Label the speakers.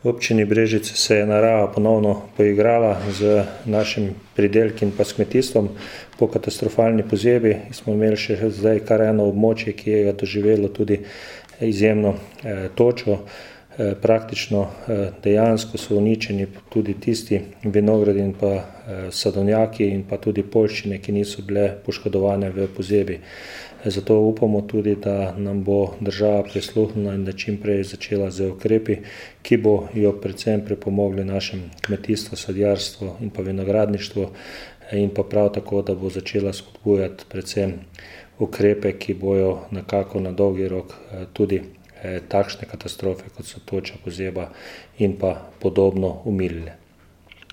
Speaker 1: V občini Brežice se je narava ponovno poigrala z našim pridelki in pa s kmetijstvom. Po katastrofalni pozebi smo imeli še zdaj kar eno območje, ki je doživelo tudi izjemno točo. Praktično dejansko so uničeni tudi tisti vinogradi in pa sadovnjaki in pa tudi poljščine, ki niso bile poškodovane v pozebi. Zato upamo tudi, da nam bo država prisluhnila in da čim prej začela z ukrepi, ki bojo predvsem pripomogli našem kmetijstvu, sadjarstvu in pa vinogradništvu in pa prav tako, da bo začela spodbujati predvsem ukrepe, ki bojo nekako na dolgi rok tudi takšne katastrofe, kot so toča, pozeba in pa podobno umilile.